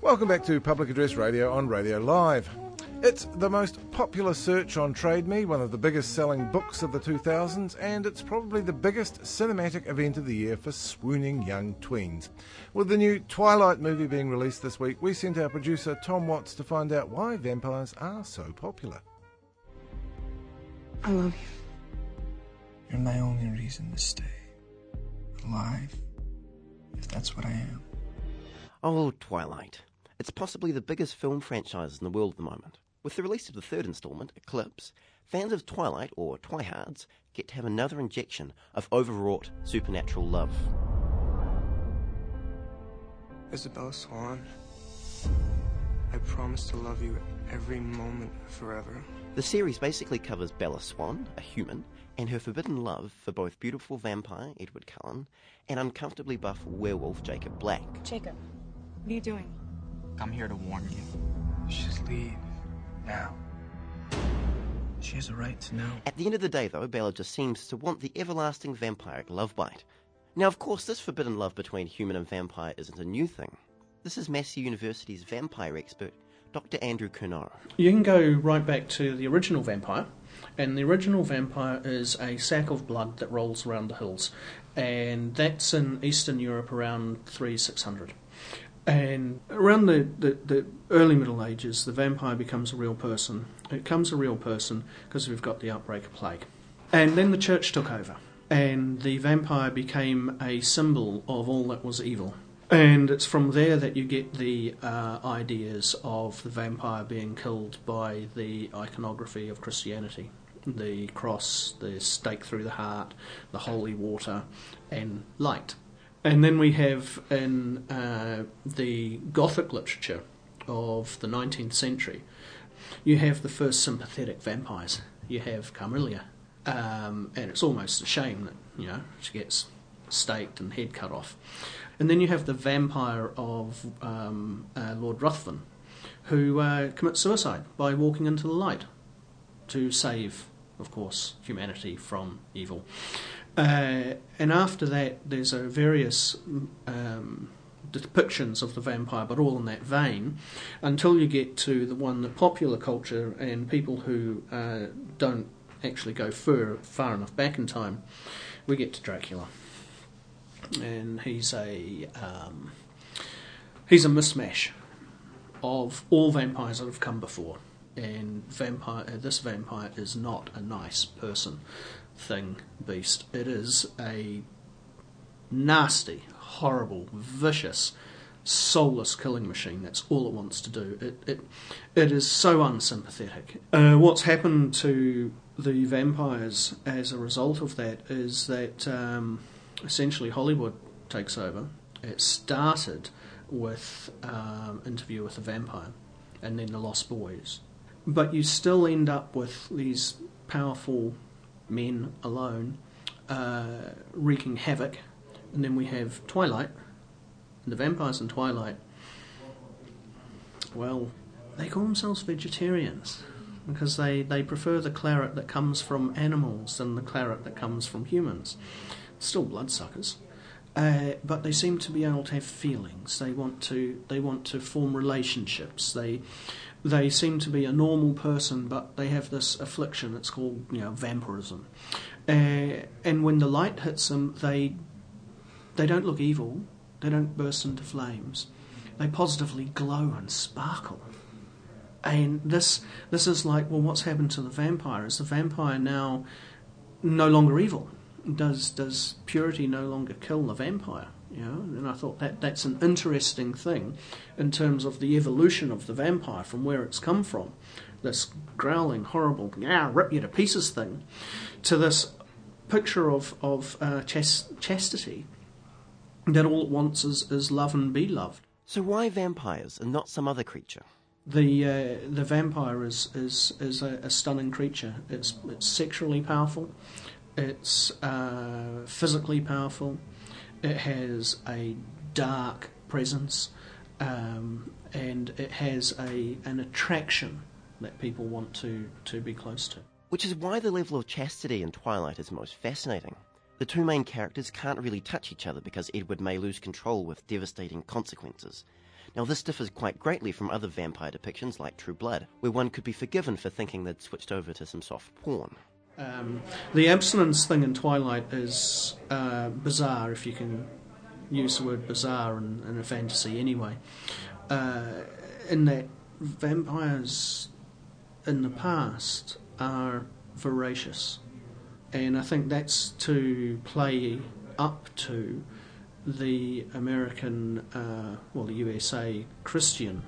Welcome back to Public Address Radio on Radio Live. It's the most popular search on Trade Me, one of the biggest selling books of the 2000s, and it's probably the biggest cinematic event of the year for swooning young tweens. With the new Twilight movie being released this week, we sent our producer Tom Watts to find out why vampires are so popular. I love you. You're my only reason to stay alive, if that's what I am. Oh, Twilight. It's possibly the biggest film franchise in the world at the moment. With the release of the third instalment, Eclipse, fans of Twilight, or Twihards, get to have another injection of overwrought supernatural love. Isabella Swan, I promise to love you every moment forever. The series basically covers Bella Swan, a human, and her forbidden love for both beautiful vampire Edward Cullen and uncomfortably buff werewolf Jacob Black. Jacob, what are you doing? I'm here to warn you. Just leave. Now. She has a right to know. At the end of the day, though, Bella just seems to want the everlasting vampiric love bite. Now, of course, this forbidden love between human and vampire isn't a new thing. This is Massey University's vampire expert, Dr. Andrew Kernara. You can go right back to the original vampire, and the original vampire is a sack of blood that rolls around the hills, and that's in Eastern Europe around 600. And around the early Middle Ages, the vampire becomes a real person. It becomes a real person because we've got the outbreak of plague. And then the church took over, and the vampire became a symbol of all that was evil. And it's from there that you get the ideas of the vampire being killed by the iconography of Christianity. The cross, the stake through the heart, the holy water, and light. And then we have in the Gothic literature of the 19th century, you have the first sympathetic vampires. You have Carmelia, and it's almost a shame that, she gets staked and head cut off. And then you have the vampire of Lord Ruthven, who commits suicide by walking into the light to save, of course, humanity from evil. And after that, there's various depictions of the vampire, but all in that vein, until you get to the one that popular culture and people who don't actually go far enough back in time, we get to Dracula. And he's a mishmash of all vampires that have come before. And this vampire is not a nice person, thing, beast. It is a nasty, horrible, vicious, soulless killing machine. That's all it wants to do. It is so unsympathetic. What's happened to the vampires as a result of that is that essentially Hollywood takes over. It started with Interview with a Vampire and then The Lost Boys. But you still end up with these powerful men alone wreaking havoc. And then we have Twilight. And the vampires in Twilight, well, they call themselves vegetarians because they prefer the claret that comes from animals than the claret that comes from humans. Still bloodsuckers. But they seem to be able to have feelings. They want to form relationships. They seem to be a normal person, but they have this affliction. It's called vampirism. And when the light hits them, they don't look evil. They don't burst into flames. They positively glow and sparkle. And this is like, well, what's happened to the vampire? Is the vampire now no longer evil? Does purity no longer kill the vampire? And I thought that's an interesting thing in terms of the evolution of the vampire from where it's come from, this growling, horrible, rip you to pieces thing, to this picture of chastity, that all it wants is love and be loved. So why vampires and not some other creature? The vampire is a stunning creature. It's sexually powerful. It's physically powerful. It has a dark presence, and it has an attraction that people want to be close to. Which is why the level of chastity in Twilight is most fascinating. The two main characters can't really touch each other because Edward may lose control with devastating consequences. Now, this differs quite greatly from other vampire depictions like True Blood, where one could be forgiven for thinking they'd switched over to some soft porn. The abstinence thing in Twilight is bizarre, if you can use the word bizarre in a fantasy anyway, in that vampires in the past are voracious, and I think that's to play up to the American, the USA Christian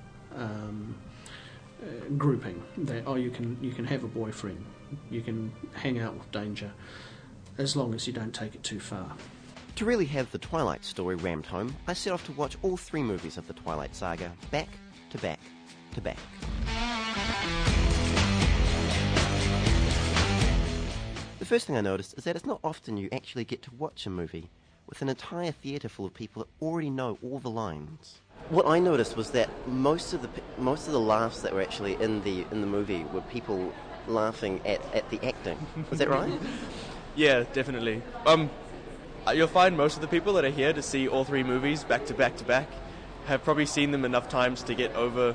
grouping that you can have a boyfriend, you can hang out with danger, as long as you don't take it too far. To really have the Twilight story rammed home, I set off to watch all 3 movies of the Twilight saga, back to back to back. The first thing I noticed is that it's not often you actually get to watch a movie with an entire theatre full of people that already know all the lines. What I noticed was that most of the laughs that were actually in the movie were people laughing at the acting. Was that right? Yeah, definitely. You'll find most of the people that are here to see all 3 movies back to back to back have probably seen them enough times to get over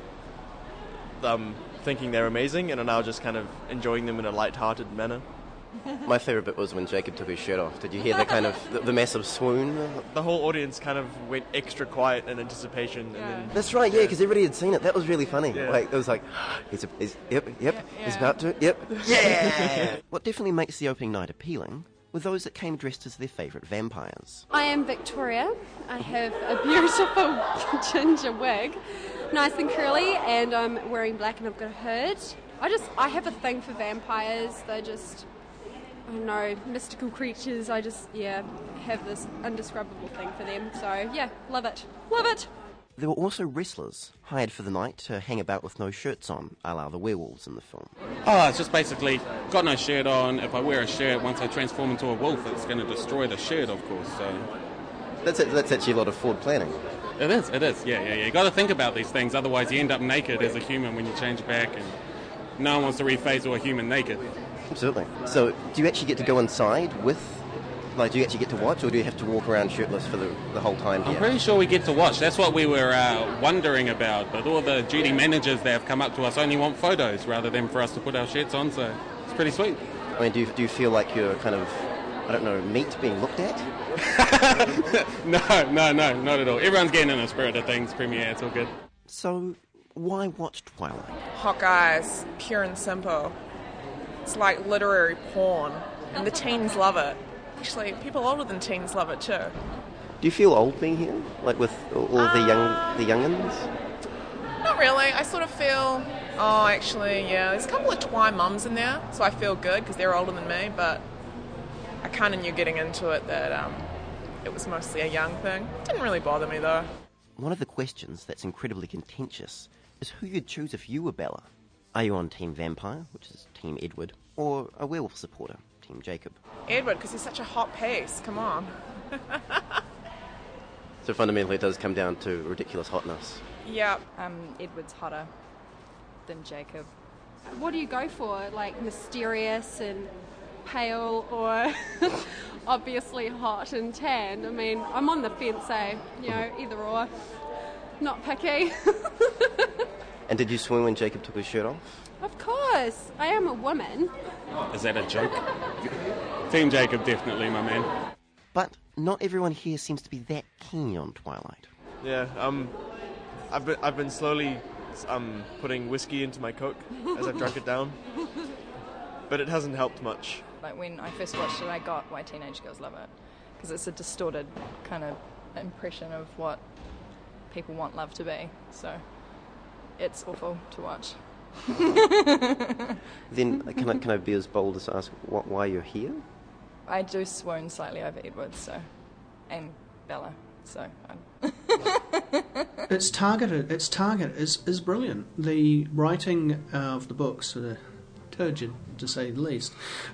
thinking they're amazing and are now just kind of enjoying them in a light-hearted manner. My favourite bit was when Jacob took his shirt off. Did you hear the kind of the massive swoon? The whole audience kind of went extra quiet in anticipation. Yeah. And then, That's right, yeah, because everybody had seen it. That was really funny. Yeah. Like, it was like, he's about to, yeah! What definitely makes the opening night appealing were those that came dressed as their favourite vampires. I am Victoria. I have a beautiful ginger wig, nice and curly, and I'm wearing black and I've got a hood. I have a thing for vampires. They're just, I don't know, mystical creatures. I just, have this indescribable thing for them. So, yeah, love it. Love it! There were also wrestlers hired for the night to hang about with no shirts on, a la the werewolves in the film. Oh, it's just basically got no shirt on. If I wear a shirt, once I transform into a wolf, it's going to destroy the shirt, of course. So That's actually a lot of forward planning. It is. Yeah. You got to think about these things. Otherwise, you end up naked as a human when you change back, and no one wants to reface all a human naked. Absolutely. So, do you actually get to go inside with? Like, do you actually get to watch, or do you have to walk around shirtless for the whole time here? I'm pretty sure we get to watch. That's what we were wondering about. But all the duty managers that have come up to us only want photos rather than for us to put our shirts on, so it's pretty sweet. I mean, do you feel like you're kind of, I don't know, meat being looked at? No, not at all. Everyone's getting in the spirit of things, premiere, it's all good. So, why watch Twilight? Hawkeye's pure and simple. It's like literary porn, and the teens love it. Actually, people older than teens love it too. Do you feel old being here? Like with all the young'uns? Not really. I sort of feel, there's a couple of twi mums in there, so I feel good because they're older than me, but I kind of knew getting into it that it was mostly a young thing. Didn't really bother me though. One of the questions that's incredibly contentious is who you'd choose if you were Bella. Are you on Team Vampire, which is Team Edward, or a werewolf supporter, Team Jacob? Edward, because he's such a hot piece. Come on. So fundamentally it does come down to ridiculous hotness. Yep. Edward's hotter than Jacob. What do you go for? Like mysterious and pale, or obviously hot and tan? I mean, I'm on the fence, either or. Not picky. And did you swoon when Jacob took his shirt off? Of course. I am a woman. Is that a joke? Team Jacob, definitely, my man. But not everyone here seems to be that keen on Twilight. Yeah, I've been slowly putting whiskey into my Coke as I've drunk it down, but it hasn't helped much. Like when I first watched it, I got why teenage girls love it, because it's a distorted kind of impression of what people want love to be. So it's awful to watch. Then can I be as bold as to ask why you're here? I do swoon slightly over Edward, and Bella, so. Its target is brilliant. The writing of the books are turgid, to say the least.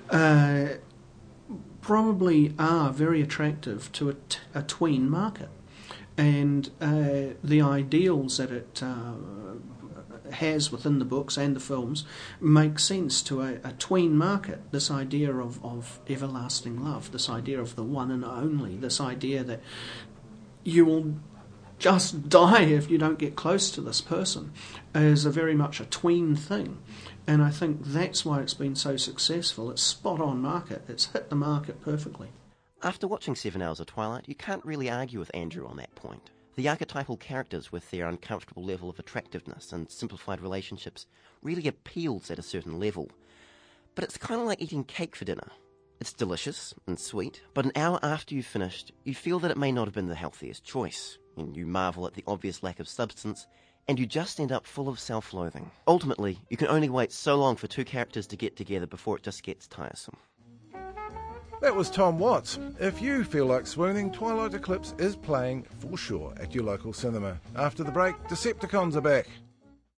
Probably are very attractive to a tween market, and the ideals that it has within the books and the films make sense to a tween market. This idea of everlasting love, this idea of the one and only, this idea that you will just die if you don't get close to this person is very much a tween thing. And I think that's why it's been so successful. It's spot on market. It's hit the market perfectly. After watching 7 Hours of Twilight, you can't really argue with Andrew on that point. The archetypal characters with their uncomfortable level of attractiveness and simplified relationships really appeals at a certain level. But it's kind of like eating cake for dinner. It's delicious and sweet, but an hour after you've finished, you feel that it may not have been the healthiest choice, and you marvel at the obvious lack of substance, and you just end up full of self-loathing. Ultimately, you can only wait so long for two characters to get together before it just gets tiresome. That was Tom Watts. If you feel like swooning, Twilight Eclipse is playing for sure at your local cinema. After the break, Decepticons are back.